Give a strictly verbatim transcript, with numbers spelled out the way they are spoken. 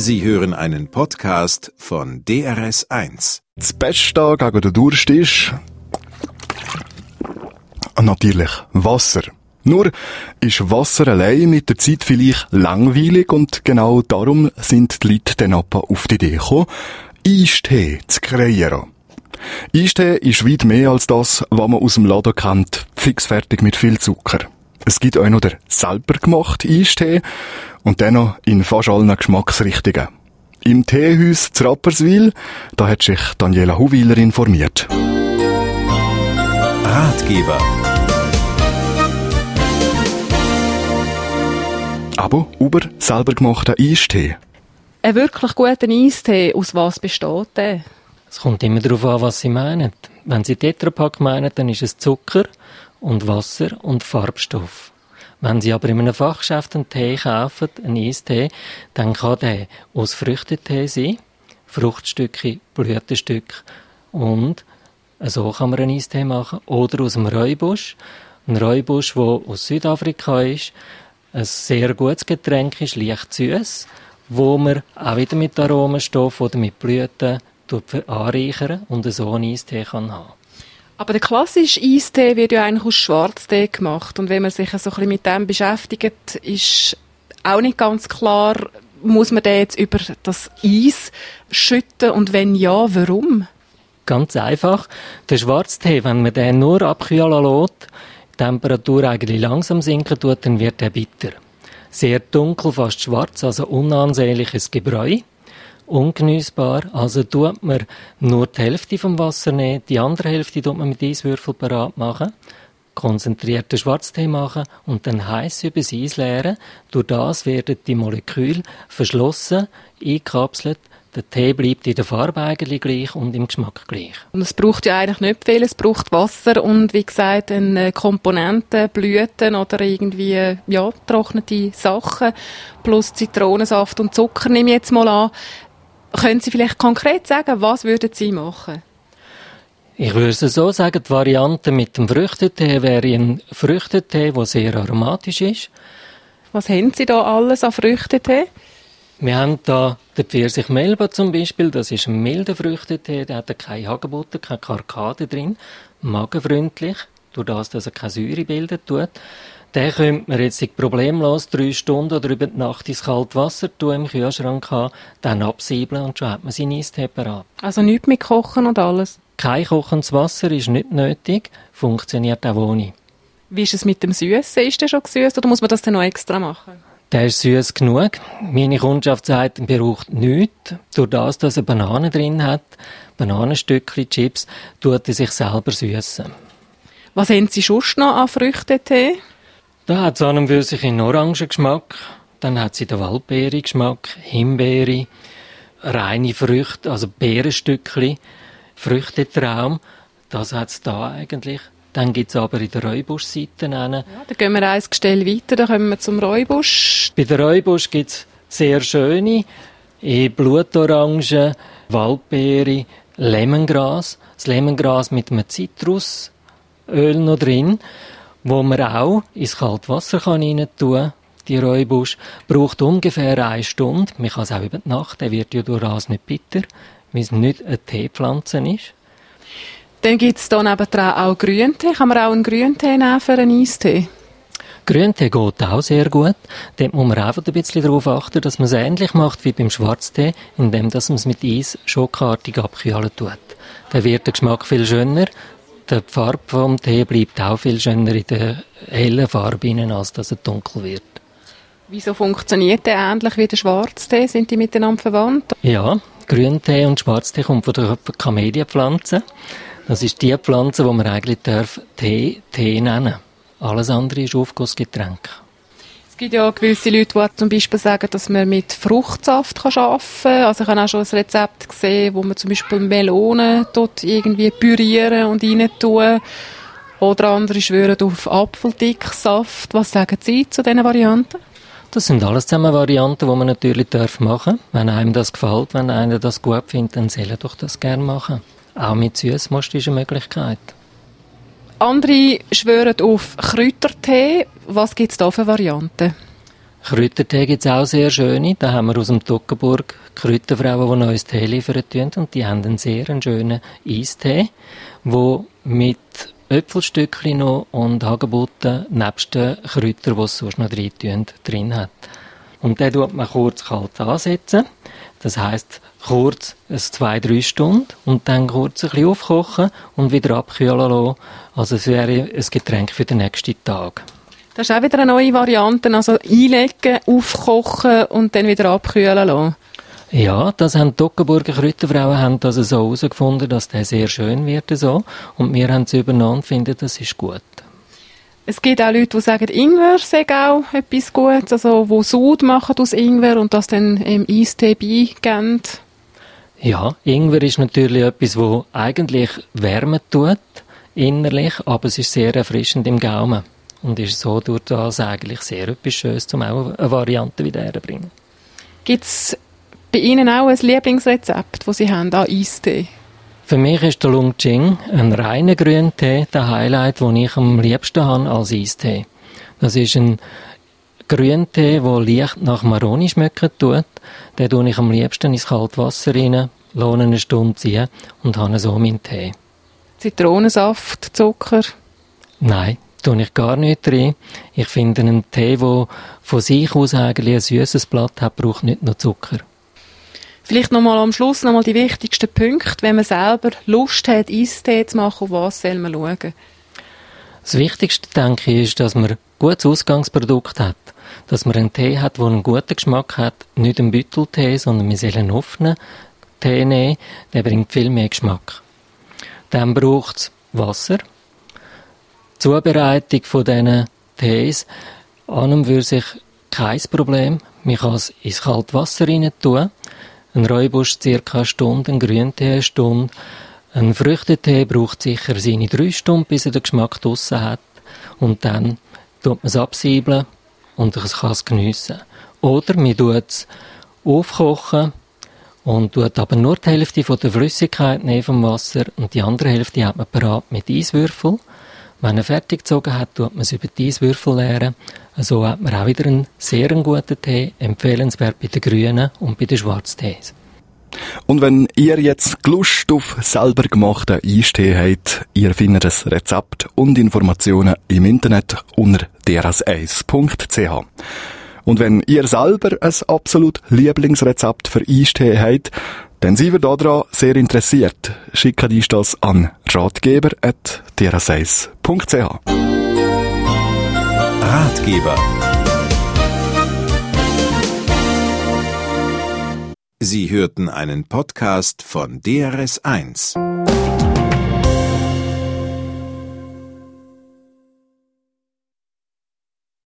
Sie hören einen Podcast von D R S eins. Das Beste gegen den Durst ist natürlich Wasser. Nur ist Wasser allein mit der Zeit vielleicht langweilig und genau darum sind die Leute dann aber auf die Idee gekommen, Eistee zu kreieren. Eistee ist weit mehr als das, was man aus dem Laden kennt, fixfertig mit viel Zucker. Es gibt auch noch den selber gemachten Eistee und den noch in fast allen Geschmacksrichtungen. Im Teehaus zu Rapperswil, da hat sich Daniela Huwiler informiert. Ratgeber. Aber über selber gemachten Eistee. Ein wirklich guter Eistee, aus was besteht der? Es kommt immer darauf an, was Sie meinen. Wenn Sie Tetrapack meinen, dann ist es Zucker und Wasser und Farbstoff. Wenn Sie aber in einem Fachgeschäft einen Tee kaufen, einen Eistee, dann kann der aus Früchtetee sein, Fruchtstücke, Blütenstücke und so kann man einen Eistee machen. Oder aus dem Rooibos. Ein Rooibos, der aus Südafrika ist, ein sehr gutes Getränk ist, leicht süß, wo man auch wieder mit Aromenstoff oder mit Blüten anreichern und so einen Eistee kann haben. Aber der klassische Eistee wird ja eigentlich aus Schwarztee gemacht. Und wenn man sich so ein bisschen mit dem beschäftigt, ist auch nicht ganz klar, muss man den jetzt über das Eis schütten und wenn ja, warum? Ganz einfach. Der Schwarztee, wenn man den nur abkühlen lässt, die Temperatur eigentlich langsam sinken tut, dann wird er bitter. Sehr dunkel, fast schwarz, also unansehnliches Gebräu. Ungeniessbar, also tut man nur die Hälfte vom Wasser nehmen, die andere Hälfte tut man mit Eiswürfel parat machen, konzentrierten Schwarztee machen und dann heiß über das Eis leeren. Durch das werden die Moleküle verschlossen, eingekapselt. Der Tee bleibt in der Farbe eigentlich gleich und im Geschmack gleich. Und es braucht ja eigentlich nicht viel, es braucht Wasser und wie gesagt eine Komponente, Blüten oder irgendwie ja, trocknete Sachen plus Zitronensaft und Zucker nehme ich jetzt mal an. Können Sie vielleicht konkret sagen, was würden Sie machen? Ich würde es so sagen, die Variante mit dem Früchtetee wäre ein Früchtetee, der sehr aromatisch ist. Was haben Sie da alles an Früchtetee? Wir haben da den Pfirsich-Melba zum Beispiel, das ist ein milder Früchtetee, der hat keine Hagebutten, keine Karkade drin, magenfreundlich, durch das, dass er keine Säure bildet tut. Den könnte man jetzt problemlos drei Stunden oder über die Nacht ins kalte Wasser tun, im Kühlschrank haben, dann absiebeln und schon hat man seinen Eistee parat. Also nichts mit Kochen und alles? Kein kochendes Wasser ist nicht nötig, funktioniert auch ohne. Wie ist es mit dem Süßen? Ist der schon gesüßt oder muss man das dann noch extra machen? Der ist süß genug. Meine Kundschaft sagt, er braucht nichts. Durch das, dass er Bananen drin hat, Bananenstückchen, Chips, tut er sich selber süssen. Was haben Sie sonst noch an Früchtetee? Da hat es an und für sich einen Orangengeschmack. Dann hat sie den Waldbeere-Geschmack, Himbeere, reine Früchte, also Beerenstückchen, Früchtetraum. Das hat es da eigentlich. Dann gibt es aber in der Rooibos-Seite einen. Ja, dann gehen wir ein Gestell weiter, dann kommen wir zum Rooibos. Bei der Rooibos gibt es sehr schöne, in Blutorange, Waldbeere, Lemongras. Das Lemongras mit einem Zitrusöl noch drin, wo man auch ins kalte Wasser rein tun kann. Die Rooibos braucht ungefähr eine Stunde. Man kann es auch über die Nacht, der wird ja durch das nicht bitter, weil es nicht eine Teepflanze ist. Dann gibt es hier nebendran auch Grüntee. Kann man auch einen Grüntee nehmen für einen Eistee? Grüntee geht auch sehr gut. Dort muss man einfach ein bisschen darauf achten, dass man es ähnlich macht wie beim Schwarztee, indem man es mit Eis schokartig abkühlen tut. Dann wird der Geschmack viel schöner. Die Farbe vom Tee bleibt auch viel schöner in der hellen Farbe, als dass er dunkel wird. Wieso funktioniert der ähnlich wie der Schwarztee? Sind die miteinander verwandt? Ja, Grüntee und Schwarztee kommt von der Camellia-Pflanze. Das ist die Pflanze, die man eigentlich darf Tee, Tee nennen. Alles andere ist Aufgussgetränk. Es gibt ja gewisse Leute, die zum Beispiel sagen, dass man mit Fruchtsaft arbeiten kann. Also ich habe auch schon ein Rezept gesehen, wo man zum Beispiel Melonen dort irgendwie pürieren und rein tun. Oder andere schwören auf Apfeldicksaft. Was sagen Sie zu diesen Varianten? Das sind alles zusammen Varianten, die man natürlich machen darf. Wenn einem das gefällt, wenn einer das gut findet, dann soll er doch das gerne machen. Auch mit Süßmost ist eine Möglichkeit. Andere schwören auf Kräutertee. Was gibt es da für Varianten? Kräutertee gibt es auch sehr schöne. Da haben wir aus dem Toggenburg Kräuterfrauen, die uns Tee liefern tun. Und die haben einen sehr schönen Eistee, der mit Äpfelstückchen noch und Hagebutten nebst den Kräutern, die es sonst noch drin tun, drin hat. Und den tut man kurz kalt ansetzen. Das heisst, kurz ein zwei, drei Stunden und dann kurz ein bisschen aufkochen und wieder abkühlen lassen. Also es wäre ein Getränk für den nächsten Tag. Das ist auch wieder eine neue Variante, also einlegen, aufkochen und dann wieder abkühlen lassen. Ja, das haben die Toggenburger Kräuterfrauen haben das so herausgefunden, dass der sehr schön wird so. Und wir haben es übernommen und finden, das ist gut. Es gibt auch Leute, die sagen, Ingwer sei auch etwas Gutes, also die Sud machen aus Ingwer und das dann im Eistee beigeben. Ja, Ingwer ist natürlich etwas, das eigentlich wärmen tut, innerlich, aber es ist sehr erfrischend im Gaumen. Und ist so durch das eigentlich sehr etwas Schönes, um auch eine Variante wieder herzubringen. Gibt es bei Ihnen auch ein Lieblingsrezept, das Sie haben an Eistee? Für mich ist der Lung Ching, ein reiner Grüntee, der Highlight, den ich am liebsten habe als Eistee. Das ist ein Grüntee, der leicht nach Maroni schmecken tut. Den tue ich am liebsten ins kalte Wasser rein, lasse eine Stunde ziehen und habe so meinen Tee. Zitronensaft, Zucker? Nein, tue ich gar nicht rein. Ich finde, einen Tee, der von sich aus eigentlich ein süßes Blatt hat, braucht nicht nur Zucker. Vielleicht nochmal am Schluss nochmal die wichtigsten Punkte, wenn man selber Lust hat, Eistee zu machen, auf was soll man schauen? Das Wichtigste, denke ich, ist, dass man ein gutes Ausgangsprodukt hat. Dass man einen Tee hat, der einen guten Geschmack hat. Nicht einen Bütteltee, sondern wir sollen einen offenen Tee nehmen. Der bringt viel mehr Geschmack. Dann braucht es Wasser. Die Zubereitung von diesen Tees an und für sich kein Problem. Man kann es ins kalte Wasser rein tun. Ein Rooibos circa eine Stunde, ein Grüntee eine Stunde. Ein Früchtetee braucht sicher seine drei Stunden, bis er den Geschmack draussen hat. Und dann tut man es absiebeln und man kann es geniessen. Oder man tut es aufkochen und tut aber nur die Hälfte von der Flüssigkeit nehmen vom Wasser und die andere Hälfte hat man parat mit Eiswürfel. Wenn er fertig gezogen hat, tut man es über die Eiswürfel leeren. So hat man auch wieder einen sehr guten Tee, empfehlenswert bei den grünen und bei den Schwarztees. Und wenn ihr jetzt Lust auf selber gemachten Eistee habt, ihr findet das Rezept und Informationen im Internet unter d r s eins punkt c h. Und wenn ihr selber ein absolut Lieblingsrezept für Eistee habt, dann sind wir daran sehr interessiert. Schickt uns das an ratgeber at d r s eins punkt c h. Ratgeber. Sie hörten einen Podcast von D R S eins.